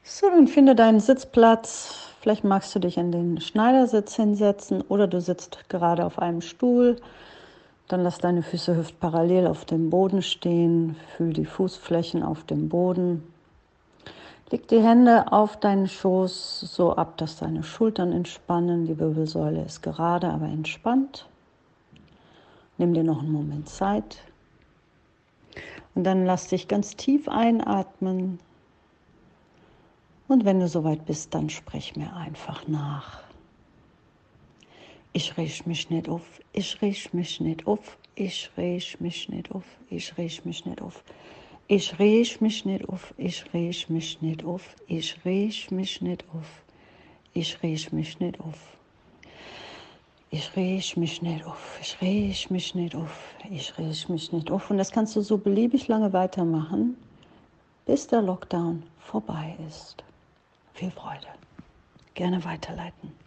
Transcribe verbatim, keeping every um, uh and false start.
So, dann finde deinen Sitzplatz. Vielleicht magst du dich in den Schneidersitz hinsetzen oder du sitzt gerade auf einem Stuhl. Dann lass deine Füße hüftparallel auf dem Boden stehen. Fühl die Fußflächen auf dem Boden. Leg die Hände auf deinen Schoß so ab, dass deine Schultern entspannen. Die Wirbelsäule ist gerade, aber entspannt. Nimm dir noch einen Moment Zeit. Und dann lass dich ganz tief einatmen. Und wenn du soweit bist, dann sprich mir einfach nach. Ich riech mich nicht auf, ich riech mich nicht auf, ich riech mich nicht auf, ich riech mich nicht auf. Ich riech mich nicht auf, ich riech mich nicht auf, ich riech mich nicht auf, ich riech mich nicht auf. Ich riech mich nicht auf, ich riech mich nicht auf, ich riech mich nicht auf. Und das kannst du so beliebig lange weitermachen, bis der Lockdown vorbei ist. Viel Freude. Gerne weiterleiten.